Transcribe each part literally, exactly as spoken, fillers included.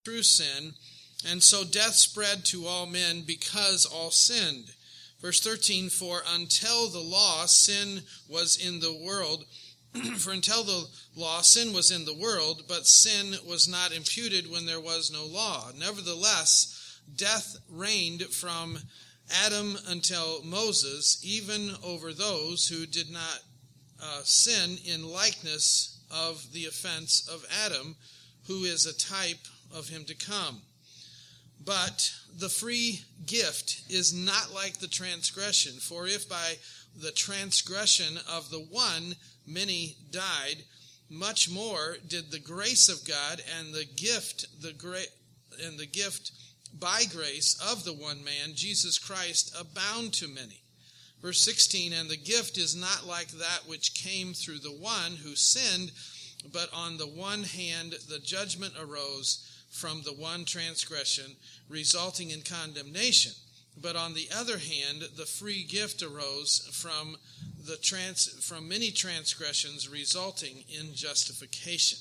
through sin, and so death spread to all men because all sinned. Verse thirteen, for until the law, sin was in the world. For until the law, sin was in the world, but sin was not imputed when there was no law. Nevertheless, death reigned from Adam until Moses, even over those who did not uh, sin in likeness of the offense of Adam, who is a type of him to come. But the free gift is not like the transgression. For if by the transgression of the one many died, much more did the grace of God and the gift, the gra- and the gift by grace of the one man, Jesus Christ, abound to many. Verse sixteen, and the gift is not like that which came through the one who sinned, but on the one hand the judgment arose from the one transgression, resulting in condemnation. But on the other hand, the free gift arose from the trans from many transgressions, resulting in justification.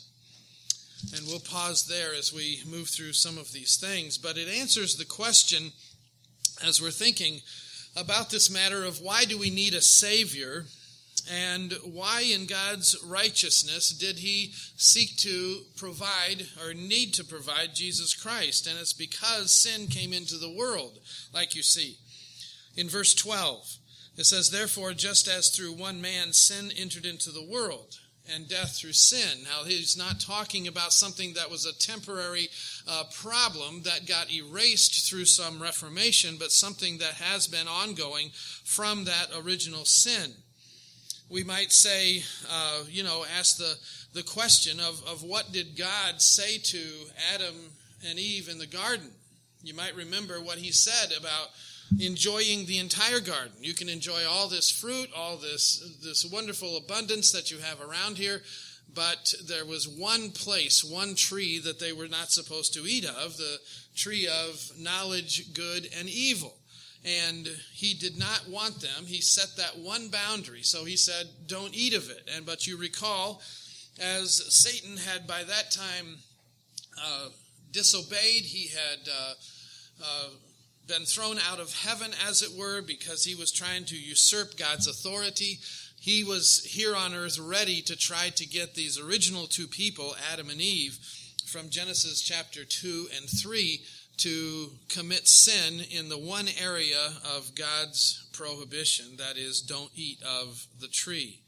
And we'll pause there as we move through some of these things. But it answers the question, as we're thinking about this matter of why do we need a Savior, and why in God's righteousness did he seek to provide or need to provide Jesus Christ? And it's because sin came into the world, like you see. In verse twelve, it says, therefore, just as through one man sin entered into the world, and death through sin. Now, he's not talking about something that was a temporary uh, problem that got erased through some reformation, but something that has been ongoing from that original sin. We might say, uh, you know, ask the, the question of, of what did God say to Adam and Eve in the garden? You might remember what he said about enjoying the entire garden. You can enjoy all this fruit, all this, this wonderful abundance that you have around here, but there was one place, one tree that they were not supposed to eat of, the tree of knowledge, good, and evil. And he did not want them. He set that one boundary. So he said, don't eat of it. And but you recall, as Satan had by that time uh, disobeyed, he had uh, uh, been thrown out of heaven, as it were, because he was trying to usurp God's authority. He was here on earth ready to try to get these original two people, Adam and Eve, from Genesis chapter two and three, to commit sin in the one area of God's prohibition, that is, don't eat of the tree.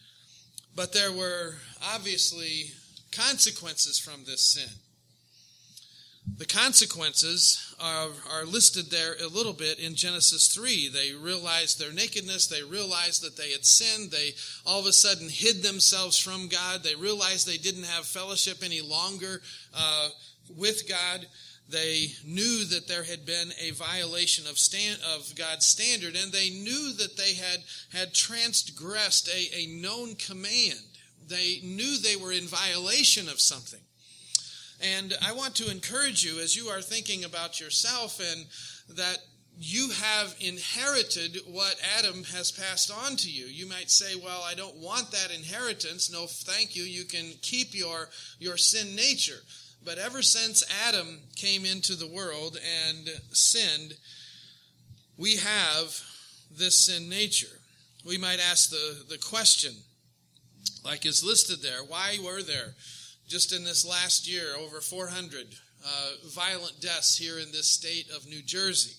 But there were obviously consequences from this sin. The consequences are, are listed there a little bit in Genesis three. They realized their nakedness. They realized that they had sinned. They all of a sudden hid themselves from God. They realized they didn't have fellowship any longer uh, with God. They knew that there had been a violation of stand, of God's standard, and they knew that they had, had transgressed a, a known command. They knew they were in violation of something. And I want to encourage you as you are thinking about yourself and that you have inherited what Adam has passed on to you. You might say, well, I don't want that inheritance. No, thank you. You can keep your, your sin nature. But ever since Adam came into the world and sinned, we have this sin nature. We might ask the, the question, like is listed there, why were there, just in this last year, over four hundred uh, violent deaths here in this state of New Jersey?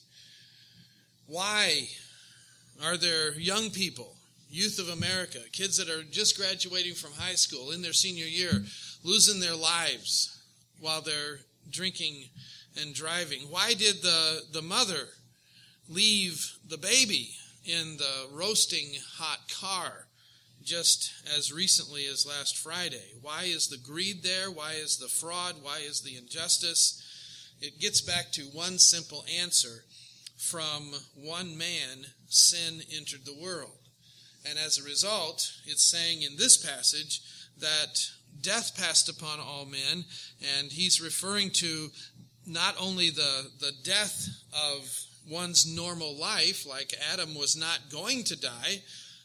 Why are there young people, youth of America, kids that are just graduating from high school in their senior year, losing their lives while they're drinking and driving? Why did the, the mother leave the baby in the roasting hot car just as recently as last Friday? Why is the greed there? Why is the fraud? Why is the injustice? It gets back to one simple answer. From one man, sin entered the world. And as a result, it's saying in this passage that death passed upon all men, and he's referring to not only the, the death of one's normal life, like Adam was not going to die,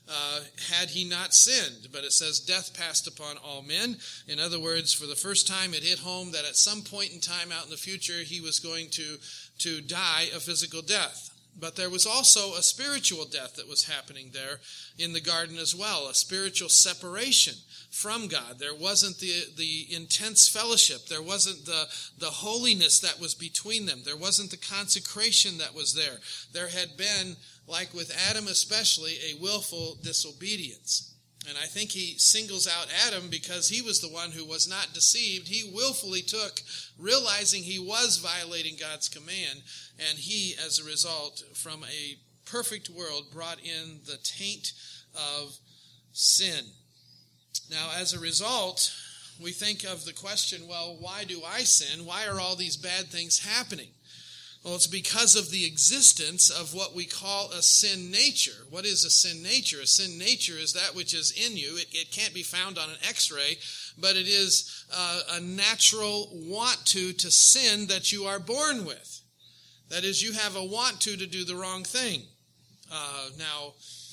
uh, had he not sinned. But it says death passed upon all men. In other words, for the first time it hit home that at some point in time out in the future he was going to, to die a physical death. But there was also a spiritual death that was happening there in the garden as well, a spiritual separation from God. There wasn't the, the intense fellowship. There wasn't the, the holiness that was between them. There wasn't the consecration that was there. There had been, like with Adam especially, a willful disobedience. And I think he singles out Adam because he was the one who was not deceived. He willfully took, realizing he was violating God's command, and he, as a result, from a perfect world, brought in the taint of sin. Now, as a result, we think of the question, well, why do I sin? Why are all these bad things happening? Well, it's because of the existence of what we call a sin nature. What is a sin nature? A sin nature is that which is in you. It, it can't be found on an x-ray, but it is uh, a natural want to to sin that you are born with. That is, you have a want to to do the wrong thing. Uh, now,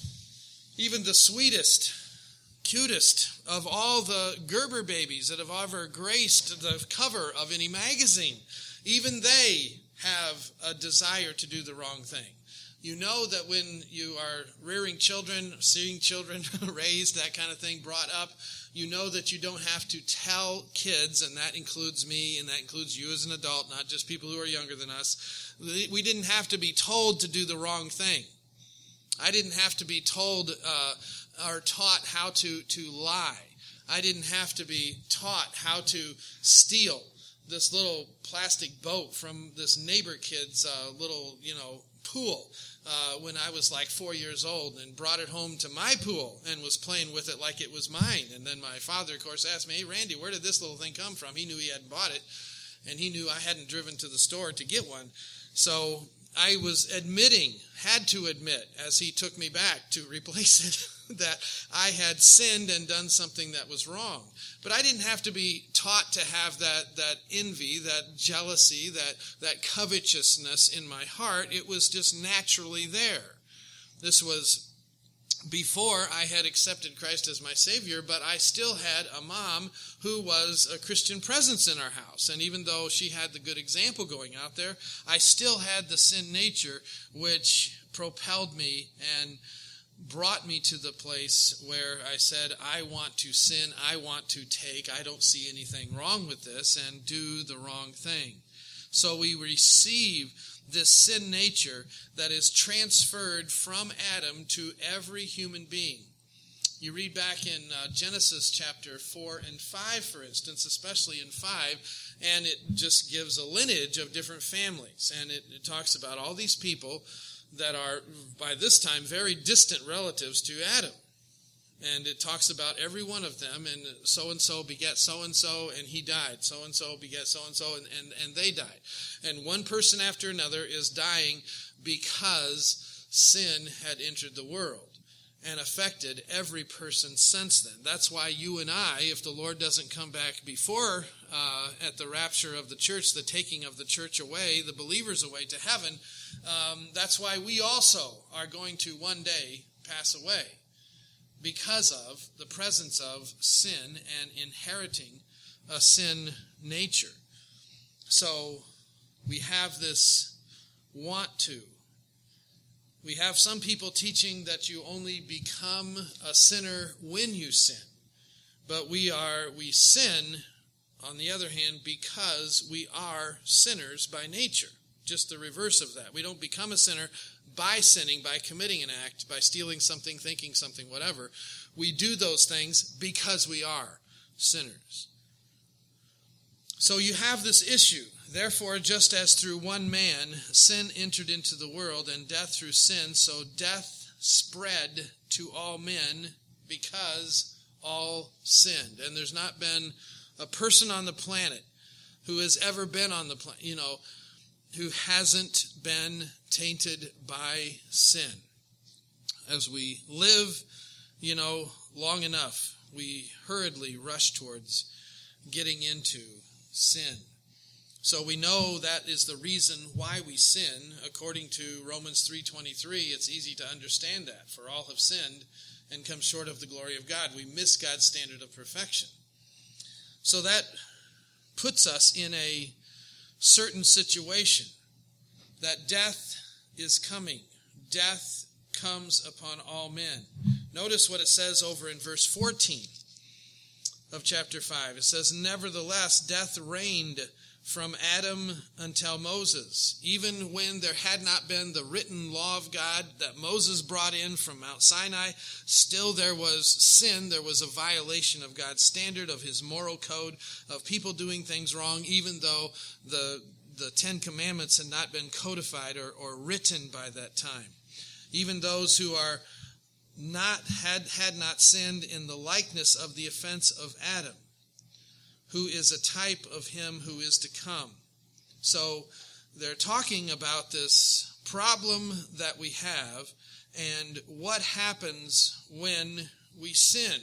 even the sweetest, cutest of all the Gerber babies that have ever graced the cover of any magazine, even they have a desire to do the wrong thing. You know that when you are rearing children, seeing children raised, that kind of thing brought up, you know that you don't have to tell kids, and that includes me, and that includes you as an adult, not just people who are younger than us. We didn't have to be told to do the wrong thing. I didn't have to be told uh, or taught how to, to lie. I didn't have to be taught how to steal this little plastic boat from this neighbor kid's uh, little, you know, pool uh, when I was like four years old, and brought it home to my pool and was playing with it like it was mine. And then my father, of course, asked me, hey, Randy, where did this little thing come from? He knew he hadn't bought it, and he knew I hadn't driven to the store to get one. So I was admitting, had to admit, as he took me back to replace it, that I had sinned and done something that was wrong. But I didn't have to be taught to have that, that envy, that jealousy, that, that covetousness in my heart. It was just naturally there. This was before I had accepted Christ as my Savior, but I still had a mom who was a Christian presence in our house. And even though she had the good example going out there, I still had the sin nature which propelled me and brought me to the place where I said, I want to sin, I want to take, I don't see anything wrong with this, and do the wrong thing. So we receive this sin nature that is transferred from Adam to every human being. You read back in uh, Genesis chapter four and five, for instance, especially in five, and it just gives a lineage of different families. And it, it talks about all these people that are, by this time, very distant relatives to Adam. And it talks about every one of them, and so-and-so begat so-and-so, and he died. So-and-so begat so-and-so, and, and, and they died. And one person after another is dying because sin had entered the world and affected every person since then. That's why you and I, if the Lord doesn't come back before uh, at the rapture of the church, the taking of the church away, the believers away to heaven, um, that's why we also are going to one day pass away, because of the presence of sin and inheriting a sin nature. So we have this want to. We have some people teaching that you only become a sinner when you sin. But we are we sin, on the other hand, because we are sinners by nature. Just the reverse of that. We don't become a sinner by sinning, by committing an act, by stealing something, thinking something, whatever. We do those things because we are sinners. So you have this issue. Therefore, just as through one man sin entered into the world, and death through sin, so death spread to all men because all sinned. And there's not been a person on the planet who has ever been on the planet, you know, who hasn't been tainted by sin. As we live, you know, long enough, we hurriedly rush towards getting into sin. So we know that is the reason why we sin. According to Romans three twenty-three, it's easy to understand that. For all have sinned and come short of the glory of God. We miss God's standard of perfection. So that puts us in a certain situation that death is coming. Death comes upon all men. Notice what it says over in verse fourteen of chapter five. It says, "Nevertheless, death reigned from Adam until Moses, even when there had not been the written law of God that Moses brought in from Mount Sinai. Still there was sin. There was a violation of God's standard, of his moral code, of people doing things wrong, even though the, the Ten Commandments had not been codified or, or written by that time. Even those who are not had, had not sinned in the likeness of the offense of Adam, who is a type of him who is to come." So they're talking about this problem that we have and what happens when we sin.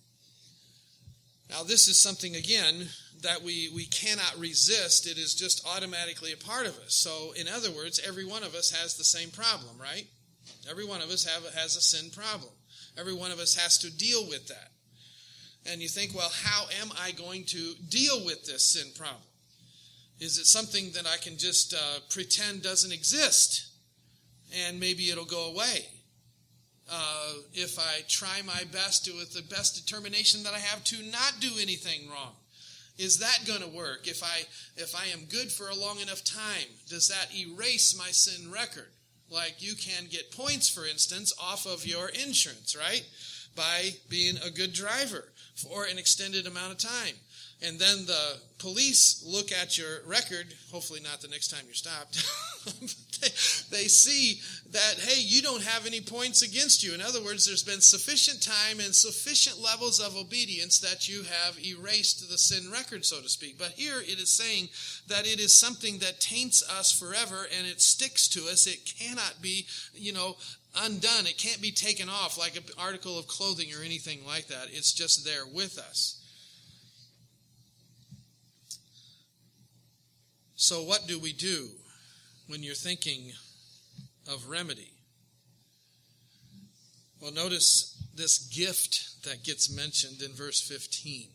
Now this is something, again, that we, we cannot resist. It is just automatically a part of us. So in other words, every one of us has the same problem, right? Every one of us have, has a sin problem. Every one of us has to deal with that. And you think, well, how am I going to deal with this sin problem? Is it something that I can just uh, pretend doesn't exist and maybe it'll go away? Uh, if I try my best to, with the best determination that I have to not do anything wrong, is that going to work? If I if I am good for a long enough time, does that erase my sin record? Like you can get points, for instance, off of your insurance, right? By being a good driver for an extended amount of time. And then the police look at your record, hopefully not the next time you're stopped. they, they see that, hey, you don't have any points against you. In other words, there's been sufficient time and sufficient levels of obedience that you have erased the sin record, so to speak. But here it is saying that it is something that taints us forever and it sticks to us. It cannot be, you know, undone. It can't be taken off like an article of clothing or anything like that. It's just there with us. So what do we do when you're thinking of remedy? Well, notice this gift that gets mentioned in verse fifteen.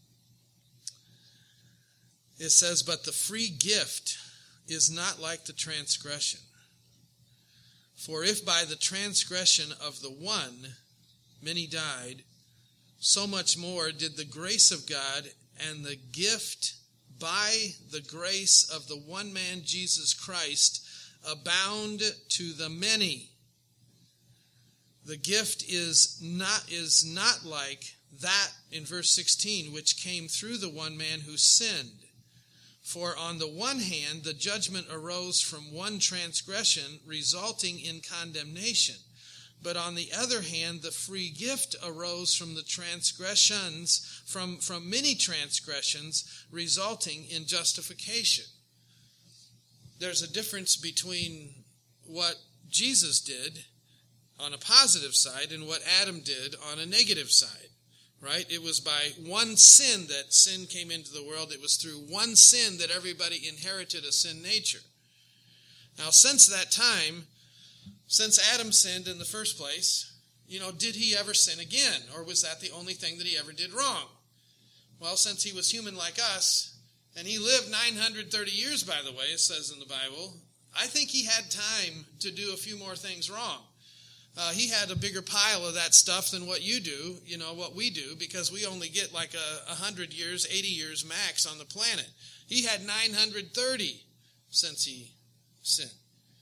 It says, "But the free gift is not like the transgression. For if by the transgression of the one many died, so much more did the grace of God and the gift by the grace of the one man Jesus Christ abound to the many." The gift is not, is not like that in verse sixteen, which came through the one man who sinned. For on the one hand, the judgment arose from one transgression, resulting in condemnation. But on the other hand, the free gift arose from the transgressions, from, from many transgressions, resulting in justification. There's a difference between what Jesus did on a positive side and what Adam did on a negative side. Right? It was by one sin that sin came into the world. It was through one sin that everybody inherited a sin nature. Now, since that time, since Adam sinned in the first place, you know, did he ever sin again? Or was that the only thing that he ever did wrong? Well, since he was human like us, and he lived nine hundred thirty years, by the way, it says in the Bible, I think he had time to do a few more things wrong. Uh, he had a bigger pile of that stuff than what you do, you know, what we do, because we only get like a, a hundred years, eighty years max on the planet. He had nine hundred thirty since he sinned.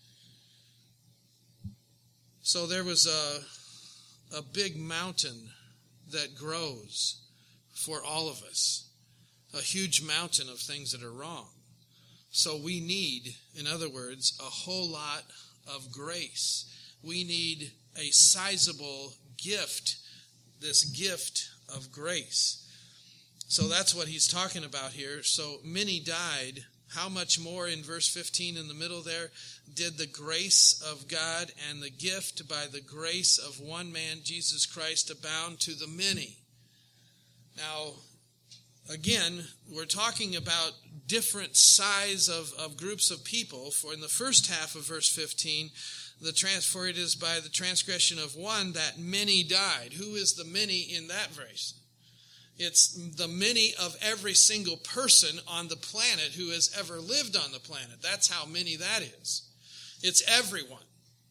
So there was a, a big mountain that grows for all of us, a huge mountain of things that are wrong. So we need, in other words, a whole lot of grace. We need a sizable gift, this gift of grace. So that's what he's talking about here. So many died. How much more, in verse fifteen in the middle there, did the grace of God and the gift by the grace of one man, Jesus Christ, abound to the many? Now, again, we're talking about different size of, of groups of people. For in the first half of verse fifteen, the trans, for it is by the transgression of one that many died. Who is the many in that verse? It's the many of every single person on the planet who has ever lived on the planet. That's how many that is. It's everyone.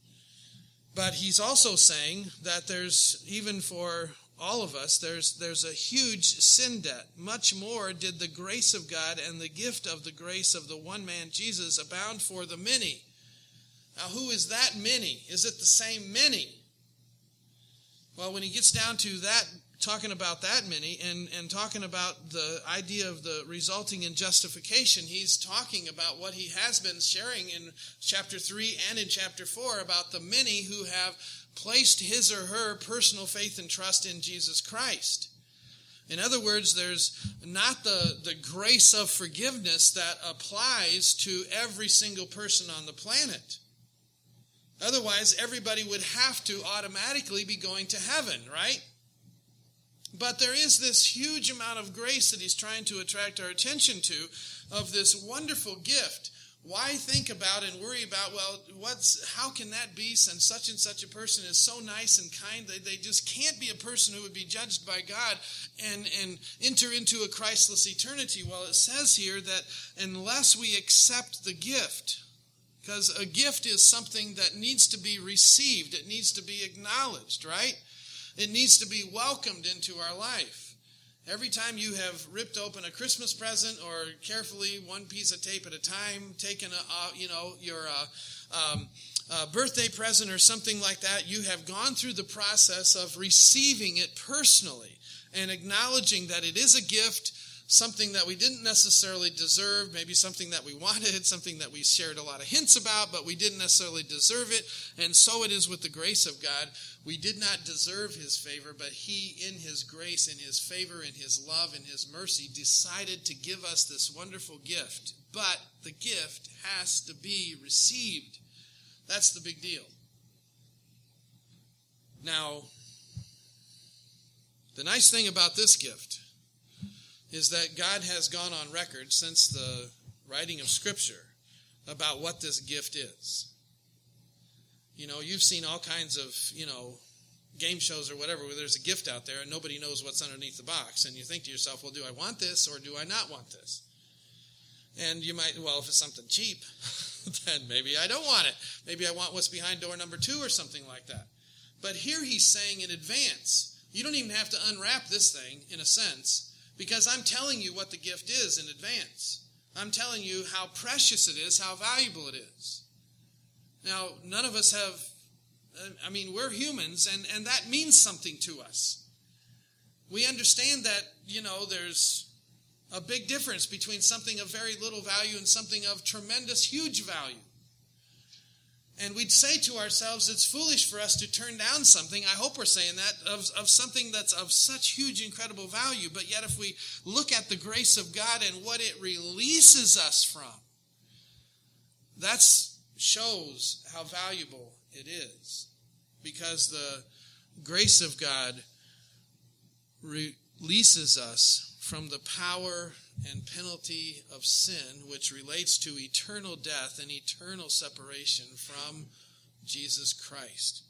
But he's also saying that there's, even for all of us, there's there's a huge sin debt. Much more did the grace of God and the gift of the grace of the one man Jesus abound for the many. Now, who is that many? Is it the same many? Well, when he gets down to that, talking about that many and, and talking about the idea of the resulting in justification, he's talking about what he has been sharing in chapter three and in chapter four about the many who have placed his or her personal faith and trust in Jesus Christ. In other words, there's not the, the grace of forgiveness that applies to every single person on the planet. Otherwise, everybody would have to automatically be going to heaven, right? But there is this huge amount of grace that he's trying to attract our attention to, of this wonderful gift. Why think about and worry about, well, what's how can that be since such and such a person is so nice and kind that they just can't be a person who would be judged by God and, and enter into a Christless eternity? Well, it says here that unless we accept the gift, because a gift is something that needs to be received, it needs to be acknowledged, right? It needs to be welcomed into our life. Every time you have ripped open a Christmas present or carefully one piece of tape at a time, taken a, uh, you know, your uh, um, uh, birthday present or something like that, you have gone through the process of receiving it personally and acknowledging that it is a gift, something that we didn't necessarily deserve, maybe something that we wanted, something that we shared a lot of hints about, but we didn't necessarily deserve it. And so it is with the grace of God. We did not deserve his favor, but he, in his grace, in his favor, in his love, in his mercy, decided to give us this wonderful gift. But the gift has to be received. That's the big deal. Now, the nice thing about this gift is that God has gone on record since the writing of Scripture about what this gift is. You know, you've seen all kinds of, you know, game shows or whatever where there's a gift out there and nobody knows what's underneath the box. And you think to yourself, well, do I want this or do I not want this? And you might, well, if it's something cheap, then maybe I don't want it. Maybe I want what's behind door number two or something like that. But here he's saying in advance, you don't even have to unwrap this thing in a sense, because I'm telling you what the gift is in advance. I'm telling you how precious it is, how valuable it is. Now, none of us have, I mean, we're humans, and, and that means something to us. We understand that, you know, there's a big difference between something of very little value and something of tremendous, huge value. And we'd say to ourselves, it's foolish for us to turn down something, I hope we're saying that, of, of something that's of such huge, incredible value. But yet if we look at the grace of God and what it releases us from, that shows how valuable it is. Because the grace of God releases us from the power and penalty of sin, which relates to eternal death and eternal separation from Jesus Christ.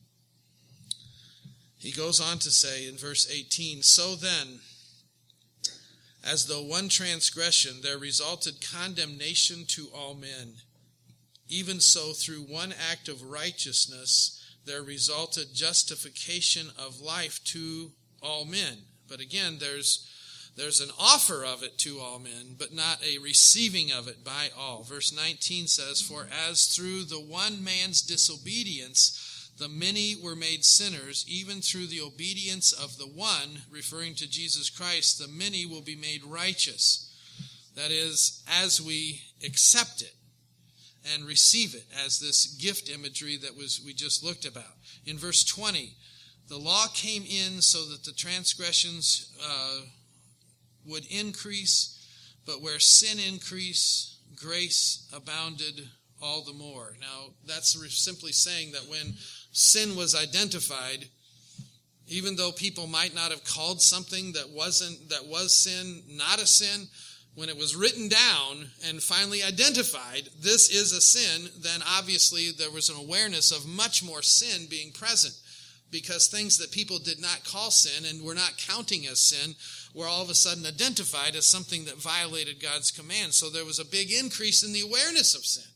He goes on to say in verse eighteen, so then, as though one transgression there resulted condemnation to all men, even so through one act of righteousness there resulted justification of life to all men. But again, there's There's an offer of it to all men, but not a receiving of it by all. Verse nineteen says, for as through the one man's disobedience the many were made sinners, even through the obedience of the one, referring to Jesus Christ, the many will be made righteous. That is, as we accept it and receive it as this gift imagery that was we just looked about. In verse twenty, the law came in so that the transgressions uh, would increase, but where sin increased, grace abounded all the more. Now, that's simply saying that when sin was identified, even though people might not have called something that wasn't that was sin not a sin, when it was written down and finally identified, this is a sin, then obviously there was an awareness of much more sin being present, because things that people did not call sin and were not counting as sin were all of a sudden identified as something that violated God's command. So there was a big increase in the awareness of sin.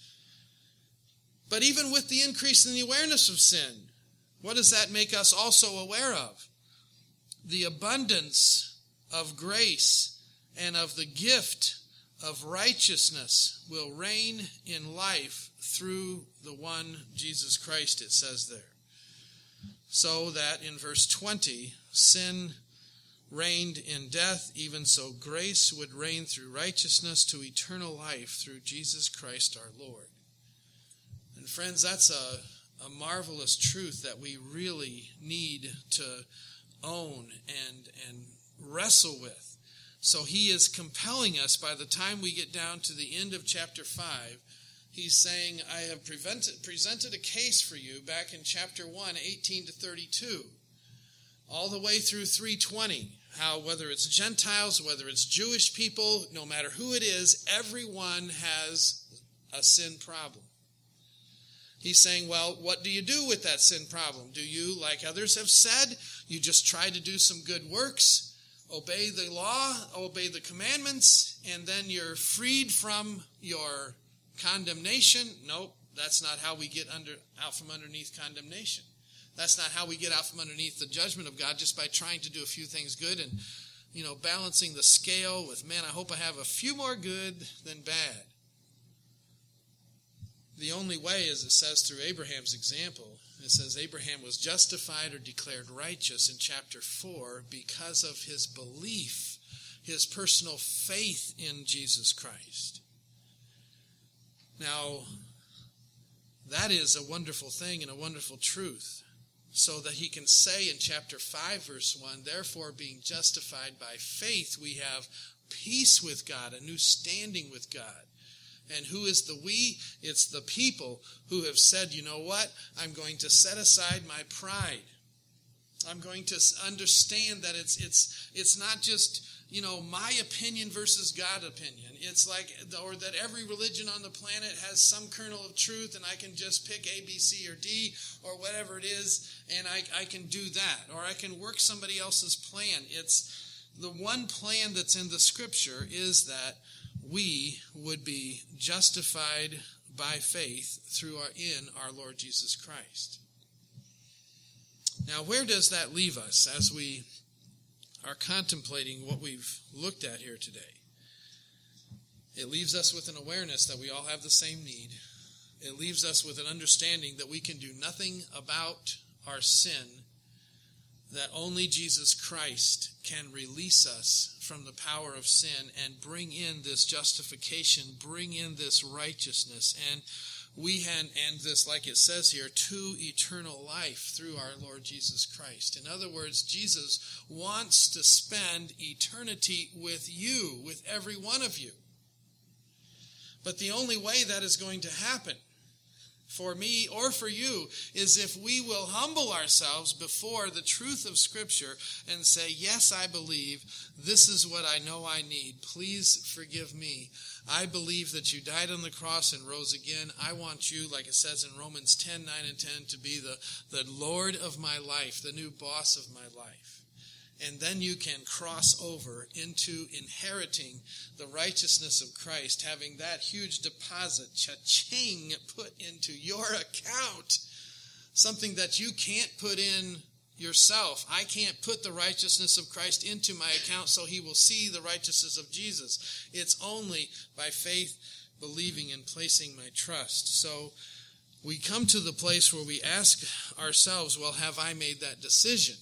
But even with the increase in the awareness of sin, what does that make us also aware of? The abundance of grace and of the gift of righteousness will reign in life through the one Jesus Christ, it says there. So that in verse twenty, sin reigned in death, even so grace would reign through righteousness to eternal life through Jesus Christ our Lord. And friends, that's a, a marvelous truth that we really need to own and, and wrestle with. So he is compelling us by the time we get down to the end of chapter five. He's saying, I have prevented, presented a case for you back in chapter one, eighteen to thirty-two, all the way through three twenty, how whether it's Gentiles, whether it's Jewish people, no matter who it is, everyone has a sin problem. He's saying, well, what do you do with that sin problem? Do you, like others have said, you just try to do some good works, obey the law, obey the commandments, and then you're freed from your condemnation? Nope, that's not how we get under out from underneath condemnation. That's not how we get out from underneath the judgment of God, just by trying to do a few things good and, you know, balancing the scale with, man, I hope I have a few more good than bad. The only way, as it says through Abraham's example, it says Abraham was justified or declared righteous in chapter four because of his belief, his personal faith in Jesus Christ. Now, that is a wonderful thing and a wonderful truth, so that he can say in chapter five, verse one, therefore, being justified by faith, we have peace with God, a new standing with God. And who is the we? It's the people who have said, you know what? I'm going to set aside my pride. I'm going to understand that it's it's it's not just, you know, my opinion versus God's opinion. It's like, or that every religion on the planet has some kernel of truth and I can just pick A, B, C, or D, or whatever it is, and I, I can do that. Or I can work somebody else's plan. It's the one plan that's in the Scripture is that we would be justified by faith through our, in our Lord Jesus Christ. Now, where does that leave us as we are contemplating what we've looked at here today? It leaves us with an awareness that we all have the same need. It leaves us with an understanding that we can do nothing about our sin, that only Jesus Christ can release us from the power of sin and bring in this justification, bring in this righteousness, and we had, and this, like it says here, to eternal life through our Lord Jesus Christ. In other words, Jesus wants to spend eternity with you, with every one of you. But the only way that is going to happen for me or for you is if we will humble ourselves before the truth of Scripture and say, yes, I believe. This is what I know I need. Please forgive me. I believe that you died on the cross and rose again. I want you, like it says in Romans ten, nine and ten, to be the, the Lord of my life, the new boss of my life. And then you can cross over into inheriting the righteousness of Christ, having that huge deposit, cha-ching, put into your account. Something that you can't put in yourself. I can't put the righteousness of Christ into my account so he will see the righteousness of Jesus. It's only by faith, believing, and placing my trust. So we come to the place where we ask ourselves, well, have I made that decision?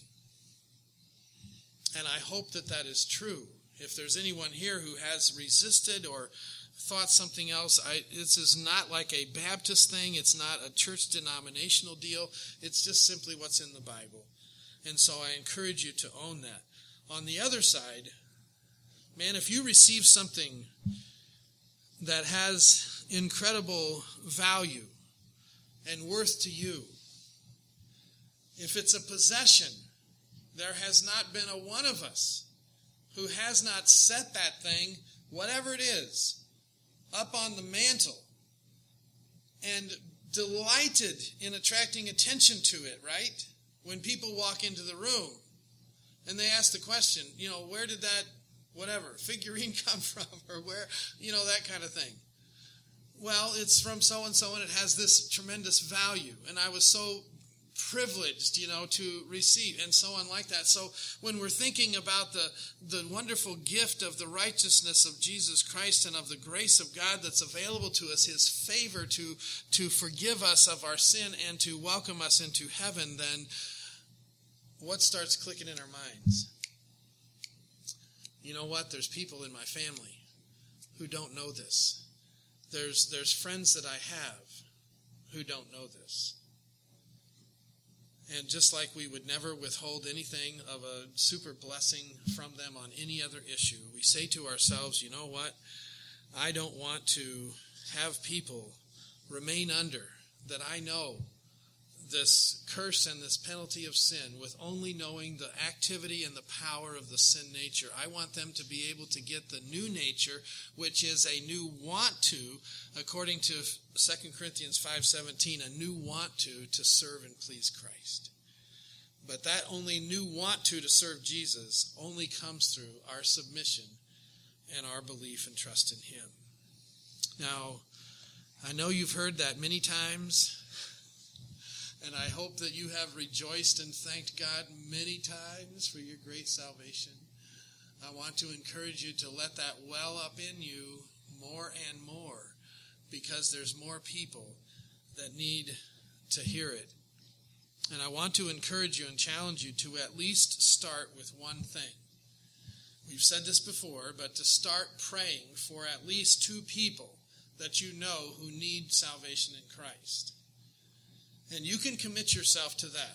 And I hope that that is true. If there's anyone here who has resisted or thought something else, I, this is not like a Baptist thing. It's not a church denominational deal. It's just simply what's in the Bible. And so I encourage you to own that. On the other side, man, if you receive something that has incredible value and worth to you, if it's a possession, there has not been a one of us who has not set that thing whatever it is, up on the mantle and delighted in attracting attention to it, right? When people walk into the room and they ask the question, you know, where did that, whatever, figurine come from, or where, you know, that kind of thing. Well, it's from so-and-so, and it has this tremendous value. And I was so privileged, you know, to receive, and so on like that. So when we're thinking about the, the wonderful gift of the righteousness of Jesus Christ and of the grace of God that's available to us, his favor to, to forgive us of our sin and to welcome us into heaven, then what starts clicking in our minds? You know what? There's people in my family who don't know this. There's, there's friends that I have who don't know this. And just like we would never withhold anything of a super blessing from them on any other issue, we say to ourselves, you know what? I don't want to have people remain under that I know this curse and this penalty of sin with only knowing the activity and the power of the sin nature. I want them to be able to get the new nature, which is a new want to, according to Second Corinthians five seventeen, a new want to to serve and please Christ. But that only new want to to serve Jesus only comes through our submission and our belief and trust in him. Now, I know you've heard that many times, and I hope that you have rejoiced and thanked God many times for your great salvation. I want to encourage you to let that well up in you more and more, because there's more people that need to hear it. And I want to encourage you and challenge you to at least start with one thing. We've said this before, but to start praying for at least two people that you know who need salvation in Christ. And you can commit yourself to that.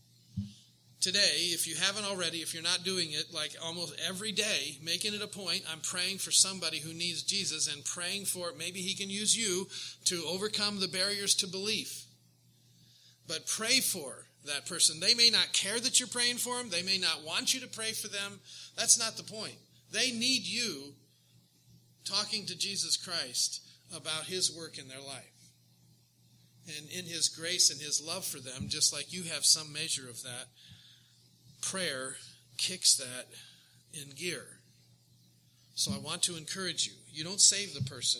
Today, if you haven't already, if you're not doing it, like almost every day, making it a point, I'm praying for somebody who needs Jesus and praying for, maybe he can use you to overcome the barriers to belief. But pray for that person. They may not care that you're praying for them. They may not want you to pray for them. That's not the point. They need you talking to Jesus Christ about his work in their life. And in his grace and his love for them, just like you have some measure of that, prayer kicks that in gear. So I want to encourage you. You don't save the person,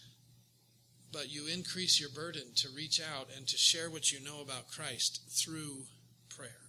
but you increase your burden to reach out and to share what you know about Christ through prayer.